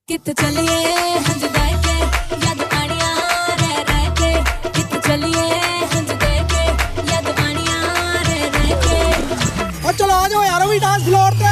कित चलिए हंज दे के याद आनिया रह के कित चलिए हंज दे के याद आनिया रह के। और चलो आ जाओ यार अभी डांस फ्लोर पे।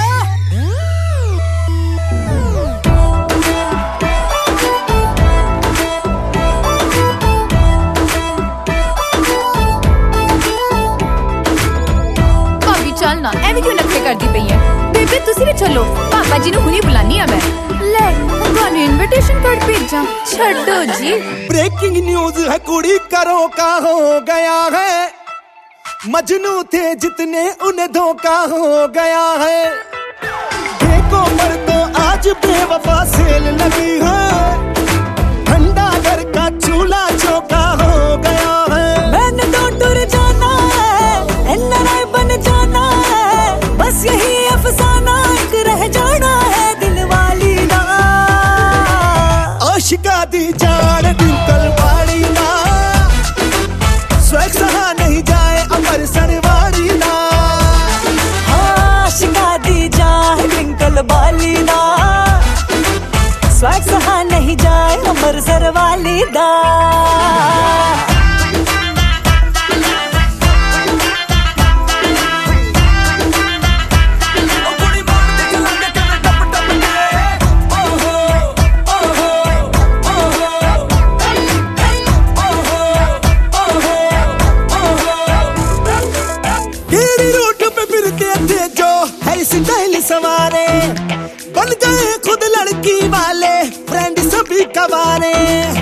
भाभी चल ना एवं क्यों नखरे करती पई है बेबे तुसी भी चलो पापा जी ने हुनी बुलानी है मैं ले उन्होंने इनविटेशन कार्ड भेजा छड्डो जी। ब्रेकिंग न्यूज है कुड़ी करो का हो गया है मजनू थे जितने उन्हें धोखा हो गया है। देखो पर तो आज बेवफा सेल लगी है ठंडा घर का चूल्हा चौका हो गया है। मैंने तो टूर जाना है एनआरआई बन जाना है बस यही अफसाना एक रह जाना है दिल वाली ना आशिका दी जान ट्विंकल वाली ना स्वैग सहा नहीं जाए अमृतसर वाली ना। आशिका दी जान ट्विंकल वाली ना स्वैग सहा नहीं जाए अमृतसर वाली ना। स्टाइल सवारे बन गए खुद लड़की वाले फ्रेंड सभी कवारे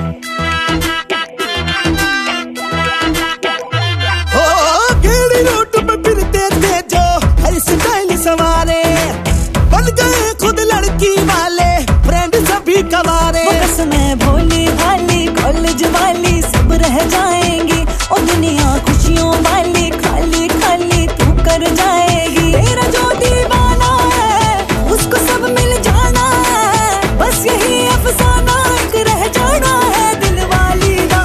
हो गेड़ी रूट पे फिरते थे जो हर स्टाइल सवारे बन गए खुद लड़की वाले फ्रेंड सभी कवारे। बस मैं भोली भाली कॉलेज वाली सब रह जाएंगी और दुनिया खुशियों वाली खाली खाली तू कर जाएगी। तेरा जो दीवाना है उसको सब मिल जाना है बस यही अफसाना एक रह जाना है दिल वाली ना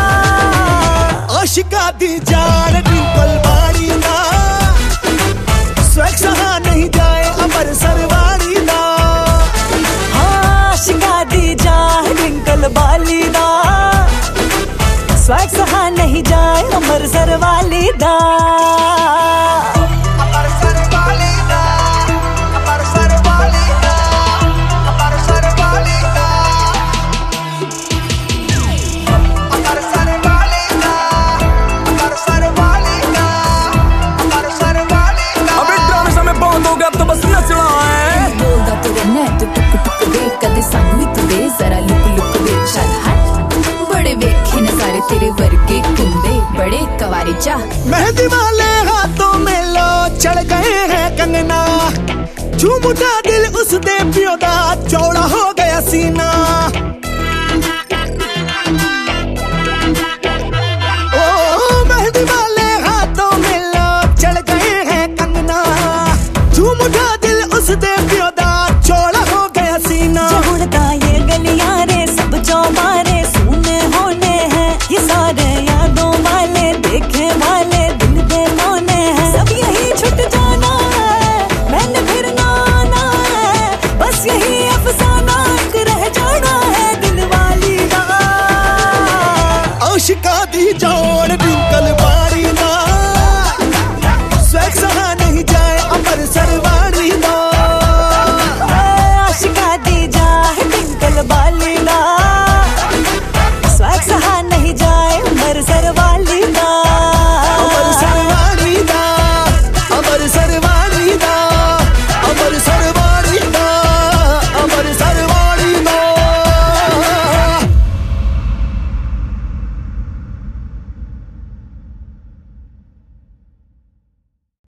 आशिका दी जान ट्विंकल वाली ना स्वैग सहा नहीं जाए अमृतसर वाली ना। आशिका दी जान ट्विंकल वाली ना स्वैग सहा नहीं जाए अमृतसर वाली ना। तेरे वर्गे कुंदे बड़े कवारी चाह मेहंदी वाले हाथों में लो चढ़ गए हैं कंगना झूम उठा दिल उस दे पियो दा चौड़ा हो गया सीना।